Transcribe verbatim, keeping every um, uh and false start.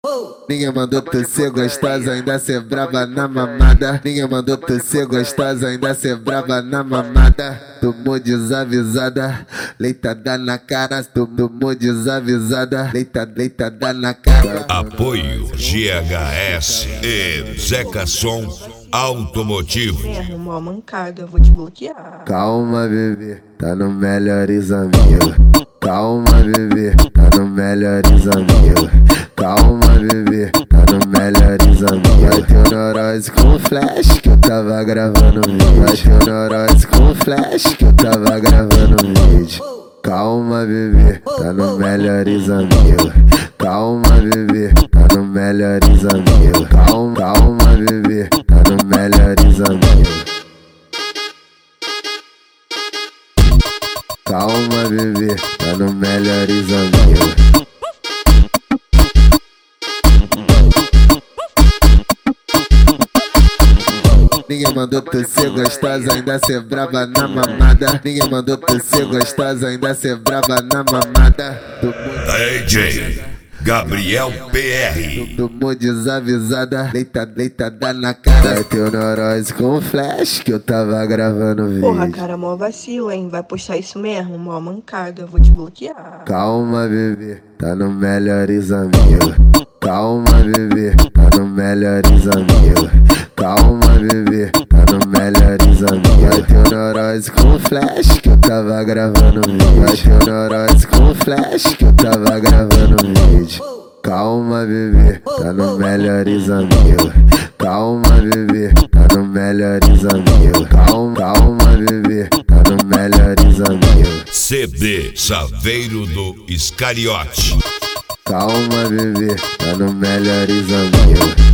Ninguém mandou tu ser gostosa, ainda ser braba na mamada. Ninguém mandou tu ser gostosa, ainda ser braba na mamada. Tomou desavisada, leitada na cara. Tomou desavisada, leita, leitada na cara. Apoio G H S e Zeca Som Automotivo. Me arrumou a mancada, eu vou te bloquear. Calma, bebê, tá no melhores amigos. Calma, bebê, tá no melhores amigos. Calma, bebê, tá no melhores amigos. Vai ter neurose com flash que eu tava gravando vídeo. Vai ter neurose com flash que eu tava gravando vídeo. Calma, bebê, tá no melhores amigos. Calma, bebê, tá no melhores amigos. Calma, calma, bebê, tá no melhores amigos. Calma, bebê, tá no melhores amigos. Ninguém mandou tu ser gostosa, ainda ser braba na mamada. Ninguém mandou tu ser gostosa, ainda ser braba na mamada. D J Gabriel P R. Tomou desavisada, leita, leitada na cara. Vai ter neurose com flash que eu tava gravando vídeo. Porra, cara, mó vacilo, hein? Vai postar isso mesmo, mó mancada, eu vou te bloquear. Calma, bebê, tá no melhores amigos. Calma, bebê, tá no melhores amigos. Calma, bebê, tá no melhores amigos. Vai ter neurose com flash que eu tava gravando vídeo. Vai ter neurose com flash que eu tava gravando vídeo. Calma, bebê, tá no melhores amigos. Calma, bebê, tá no melhores amigos. Calma, calma, bebê, tá no melhores amigos. C D Chaveiro do Iscariote. Calma, bebê, tá no melhores amigos.